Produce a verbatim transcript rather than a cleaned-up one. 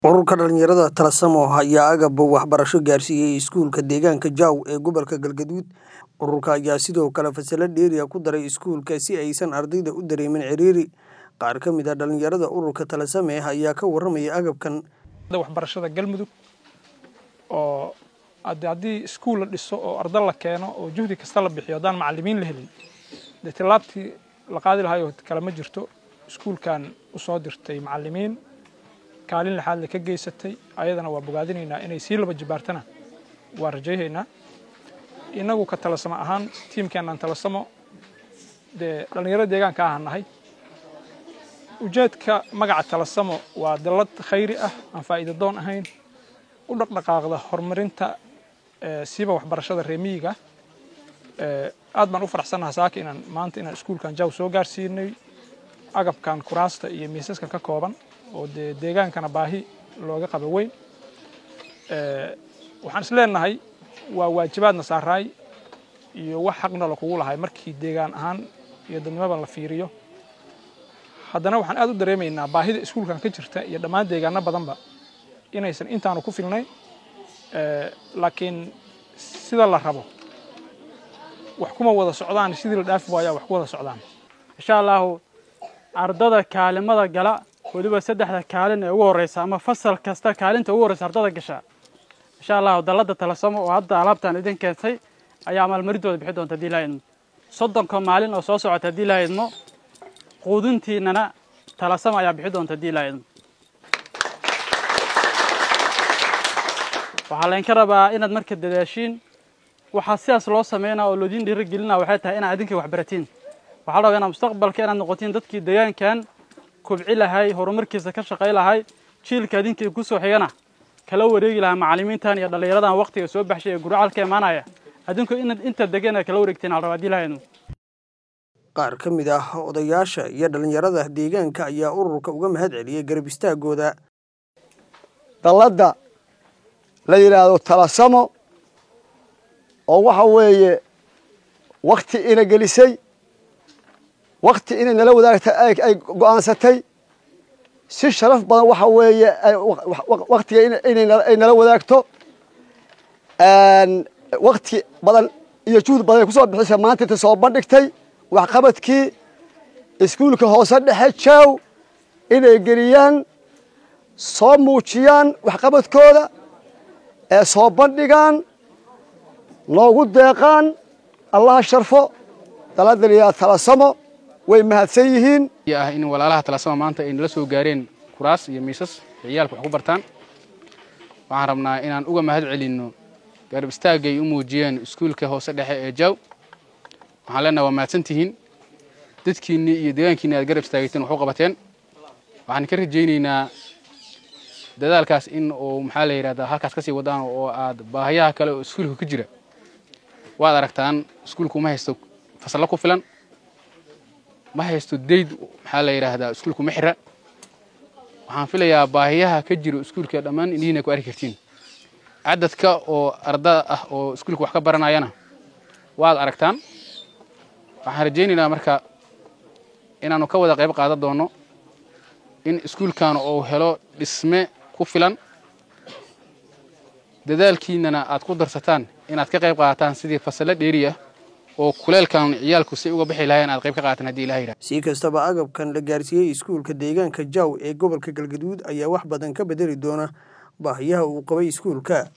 Ururka dhalinyarada Talasamo ayaa agab waxbarasho gaarsiiyay iskuulka deegaanka Jaw ee gobolka Galgaduud. Ururka ayaa sidoo kale fasalo dheeri ah ku daray iskuulka si aysan ardayda u dareemin ciriiri. Qaar ka mid ah dhalinyarada ururka Talasamo ayaa ka warramaya agabkan waxbarashada Galmudug oo haddii iskuul la dhiso oo arday la keeno oo juhdi kasta la bixiyo hadaan macallimiin la helin de talaabtii la qaadi lahayo kala ma jirto. Iskuulkan u soo dirtay macallimiin kaalin la xal ka geysatay ayadana waa bogaadinaynaa inay si laba jibaartana waa rajaynaynaa inagu ka Talasamo ahaan tiimkeenan Talasamo de dhalinyarada deegaanka ah nahay ujeedka magaca Talasamo waa dalad khayri ah aan faa'iido doon ahayn u dhaqdhaqaaqda horumarinta siiba waxbarashada reemiyiga aad baan u faraxsanahay saaka inaan maanta inaan iskuulkan Jaw soo gaarsiinay agabkan kuraasta iyo miisaska ka kooban oo de deegaankana baahi looga qabo weyn ee waxaan isleenahay waa waajibaadna saaray iyo wax xaqna la kugu lahay markii deegaan ahaan iyo dadnimada la fiiriyo haddana waxaan aad u dareemaynaa baahida iskuulkan ka jirta iyo dhammaan deegaanada badanba inaysan intaanu ku filnayn ee laakiin sida la rabo wax kuma wada socdaan sidii la dhaafi waayaa wax ku wada socdaan insha Allah ardada kaalimada gala waliba saddexda kaalin ee ugu horeysa ama fasal kasta kaalinta ugu horeysa ardada gasha insha Allah dalada Talasamo oo hadda alaabtan idin keentay ayaa maalmaridooda bixi doonta diilayn soddonka maalin oo soo socota diilaydmo quudintiinana Talasamo ayaa bixi doonta diilayn waxa la in ka rabaa inaad marka dadaashiin waxa sidaas loo sameeynaa oo loodin dhiirigelina waxay tahay inaad idinka wax baratiin waxa la rabaa inaad mustaqbalka inaad noqotiin dadkii deegaankan kobci lahay horumarkiisa ka shaqay lahay jiilka idinka ku soo xigana kala wareegi lahaa macallimiintan iyo dhalinyaradan waqtiga soo baxshay ee gurcalka imaanaya adinku in inta degan kala wareegteen al rabaa diilaayeen qaar ka mid ah odayaasha iyo dhalinyarada deegaanka ayaa ururka uga mahad celiyay garab istaagooda dalada la yiraahdo Talasamo oo waxa weeye waqti ina gelisay waqti inay nala wadaagtay ay go'aansatay si sharaf badan waxa weeye waqtiga inay nala wadaagto aan waqti badan iyo juhud badan ku soo bixisay maanta inta soo bandhigtay wax qabadkii iskuulka hoose dhexe Jaw inay geliyaan soo muujiyaan wax qabadkooda ee soo bandhigaan loogu deeqaan Allah sharfo dalada Talasamo way mahadsan yihiin yaa in walaalaha Talasamo maanta ay la soo gaareen kuraas iyo miisas ciyaalku wax ku bartaan waxaan rabnaa inaan uga mahad celino garab istaagay u muujiyeen iskuulka hoose dhexe ee Jaw waxaan leenahay waa mahadsantihiin dadkiina iyo deegaankiina aad garab istaagteen wax u qabateen waxaan ka rajaynaynaa dadaalkaas in oo maxaa la yiraahdaa halkaas ka sii wadaan oo aad baahiyaha kale oo iskuulka ku jira waad aragtaan iskuulku ma haysto fasal ku filan ma haysto deyd maxaa la yiraahdaa iskuulku ma xira waxaan filayaa baahiyaha ka jiro iskuulka dhamaan inayna ku arki kartiin cadadka oo arday ah oo iskuulka wax ka baranayana waad aragtaan waxaan rajaynaynaa marka inaanu ka wada qayb qaadan doono in iskuulkan uu helo dhisme ku filan dadaalkiinana aad ku darsataan inaad ka qayb qaataan sidii fasalo dheeri ah oo kuleelkan ciyaalku si uga bixi lahayn aad qayb ka qaataan hadii Ilaahay si kastaba agabkan la gaarsiiyay iskuulka deegaanka Jaw ee gobolka Galgaduud ayaa wax badan ka bedeli doona baahiyaha uu qabay iskuulka.